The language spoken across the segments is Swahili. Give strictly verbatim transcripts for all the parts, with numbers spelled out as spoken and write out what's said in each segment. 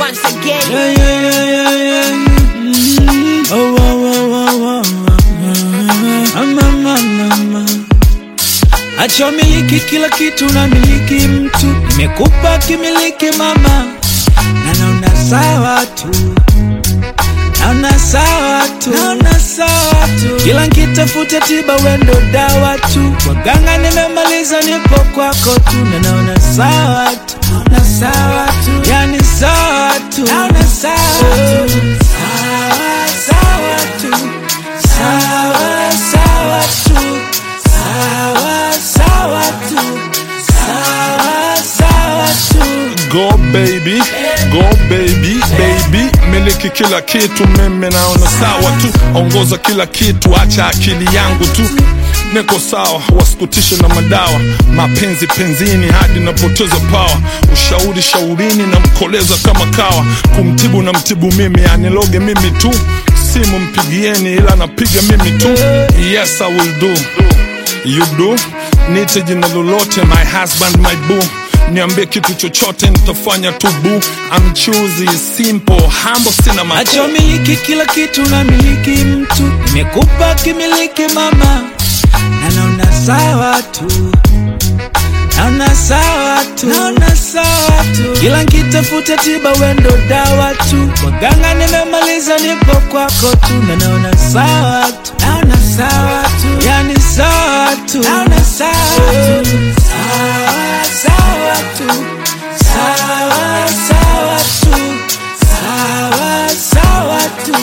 once again. Yeah, yeah, yeah, yeah, yeah. Mm-hmm. Oh, oh, oh, oh, oh. Ah, mama, mama. Acha miliki kila kitu na miliki mtu. Nimekupa kimiliki mama. Na naona sawa tu. Naona sawa tu. Naona sawa tu. Kila nkitafuta tiba wendo dawa tu. Waganga nimemaliza nipo kwako tu. Na naona sawa tu. Naona sawa tu. Yani sawa tu. Naona sawa tu. Sawa sawa tu. Sawa sawa tu. Sawa sawa tu. Sawa sawa tu. Go baby, go baby, baby. Miliki kila kitu, mimi naona sawa tu. Ongoza kila kitu, acha akili yangu tu. Niko sawa, wasikutishe na madawa. Mapenzi penzini hadi napoteza power. Ushauri shaurini na mkoleza kama kawa. Kumtibu na mtibu mimi, aniloge mimi tu. Simu mpigieni ila napiga mimi tu. Yes I will do, you do. Nite jina lolote, my husband, my boo. Niambie kitu chochote nitafanya tu boo. I'm choosy, simple, humble, sina mako. Acha miliki kila kitu na miliki mtu. Nimekupa kimiliki mama. Na naona sawa tu. Naona sawa tu. Naona sawa tu. Kila nkitafuta tiba wendo dawa tu. Waganga nimemaliza nipo kwako tu. Na naona sawa tu. Naona sawa tu. Yani sawa tu. Naona sawa tu. Sawa sawa tu. Sawa sawa tu. Sawa sawa tu.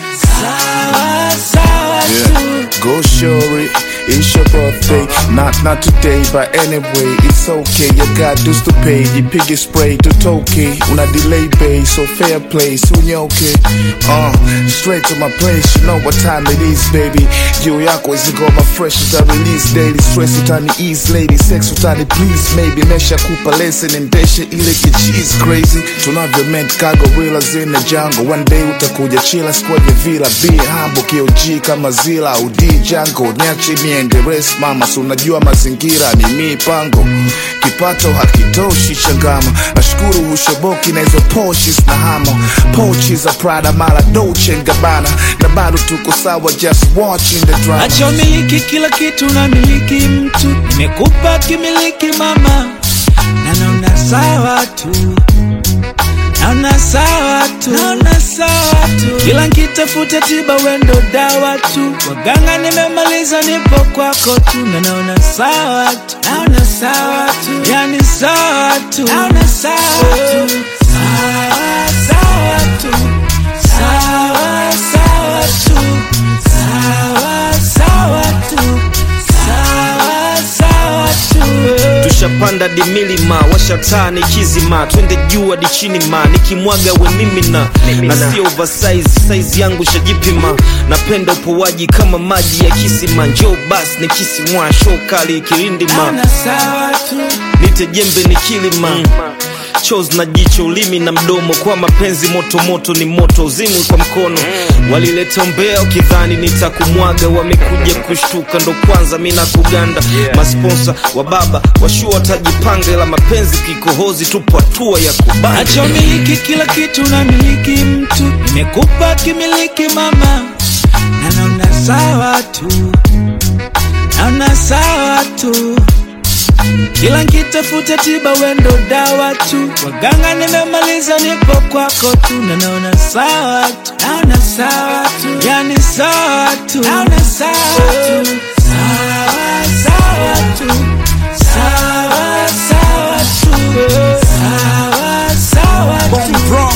Sawa sawa tu. Go shorty, it's your birthday. Not not today, but anyway, it's okay. You got dues to pay. You pig is spray to Toki. Una delay bay, so fair play. Soon you okay. Uh, straight to my place. You know what time it is, baby. You yako is go my fresh as I release daily. Stress utani ease, lady. Sex utani please, maybe. Mesha kupa lesson and desha ile kichis crazy. Tunavyo meant cargo reelers in the jungle. One day utakuja chila squad ya villa. Be humble, K O G kama zila. Udi jungle, niache miende rest mama. So unajua mazingira ni mipango. Kipato hakitoshi changama. Ashkuru hushoboki na hizo Porsches na hamo. Porsches za Prada mala Dolce and Gabbana. Na bado tuko sawa just watching the drama. Acha miliki kila kitu na miliki mtu. Nimekupa kimiliki mama. Na naona sawa tu. Naona sawa tu. Naona sawa tu. Kila nkitafuta tiba wendo dawa tu. Waganga nimemaliza nipo kwako tu. Na naona sawa tu. Naona sawa tu. Yani sawa tu. Naona sawa tu. Sawa sawa tu. Sawa sawa tu. Sawa sawa tu. Sawa sawa tu. Tushapanda di milima, washatani kizima. Twende juu hadi chini ma, nikimwaga we mimi na Na si oversize, size yangu shajipima. Napenda upowaji kama maji ya kisima. Njoo bas ni kisi mwa, show kali kirindi ma. Naona sawa tu. Nite jembe ni kilima mm. Chose na jicho, ulimi na mdomo. Kwa mapenzi moto moto ni moto, uzimu kwa mkono mm. Walileta mbea ukidhani nitakumwaga. Wamekuja kushtuka ndo kwanza mina kuganda yeah. Masponsa wa baba washua tajipanga. Ila mapenzi kikohozi tupo hatua ya kubanga. Acha miliki kila kitu na miliki mtu. Nimekupa kimiliki mama. Na naona sawa tu. Naona sawa tu. Kila nkitafuta tiba wendo dawa tu. Waganga nimemaliza nipo kwako tu. Na naona sawa tu. Naona sawa tu. Yani sawa tu. Naona sawa tu. Sawa sawa tu. Sawa sawa tu. Sawa sawa tu.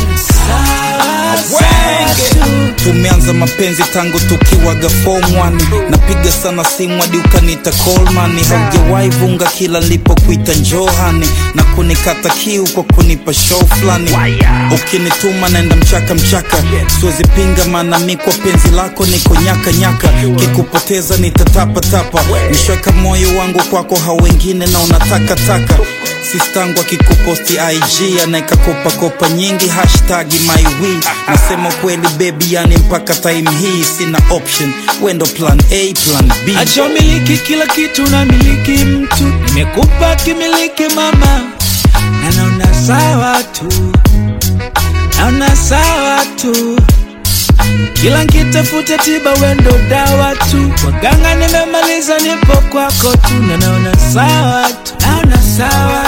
Sawa sawa tu. Tumeanza mapenzi tangu tukiwaga form one. Napiga sana simu hadi ukanita Coleman. Haujawahi vunga kila nilipokuita Johani. Na kunikata kiu kwa kunipa show flani. Ukinituma naenda mchaka mchaka. Siwezi pinga maana mi kwa penzi lako niko nyaka nyaka. Kikupoteza nitatapa tapa. Nishweka moyo wangu kwako hao wengine na unataka taka. Sistangu akikuposti I G anaeka kopa kopa nyingi hashtag my we. Nasema kweli baby yani mpaka time hii sina option. Wendo plan A plan B. Acha miliki kila kitu na miliki mtu. Nimekupa kimiliki mama. Na naona sawa tu. naona sawa tu, kila nkitafuta tiba wendo dawa tu, waganga nimemaliza nipo kwako tu, na naona sawa tu, naona sawa